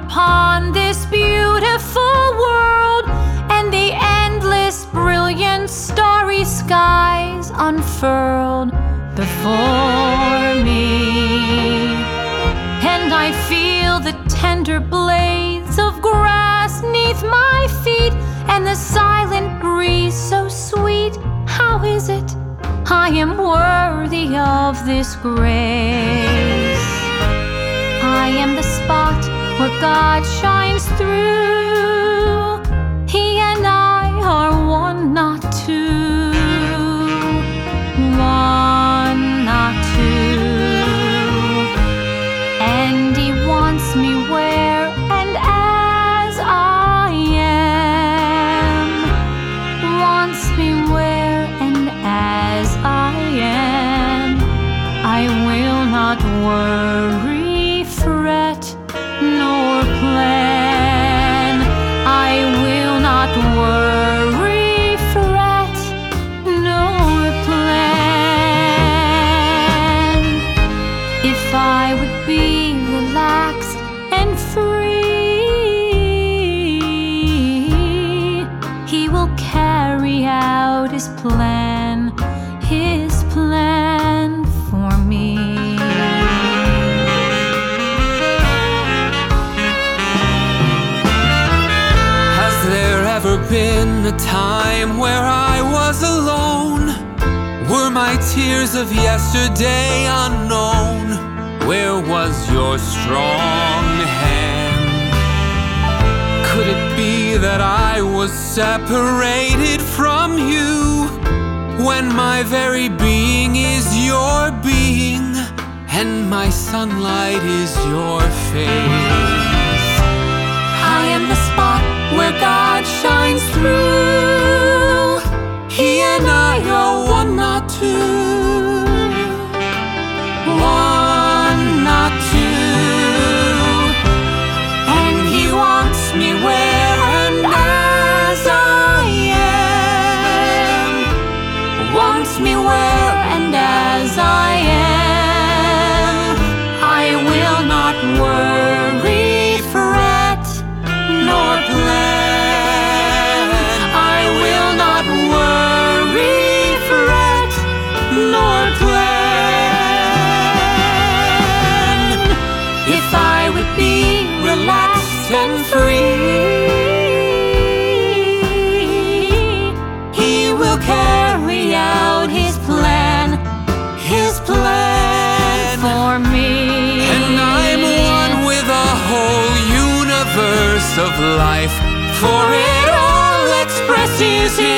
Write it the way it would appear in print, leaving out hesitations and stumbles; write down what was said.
upon this beautiful world, and the endless, brilliant, starry skies unfurled before me. And I feel the tender blades of grass 'neath my feet, and the silent breeze so sweet. How is it I am worthy of this grace? I am the spot where God shines through. He and I are one, not two. One, not two. And He wants me where and as I am. Wants me where and as I am. I will not worry, fret, nor plan. I will not worry, fret, nor plan. If I would be relaxed and free, He will carry out His plan for me. Has there ever been a time where I was alone? Were my tears of yesterday unknown? Where was your strong hand? Could it be that I was separated from you, when my very being is your being, and my sunlight is your face? I am the spot where God shines through. He and I are one, not two. One, not two. And He wants me where and as I am. Wants me where and as I am. I will not worry, fret, nor plan. I will not worry, fret, nor plan. If I would be relaxed and free, He will carry out His plan for me. And I'm one with a whole universe of life, for it all expresses His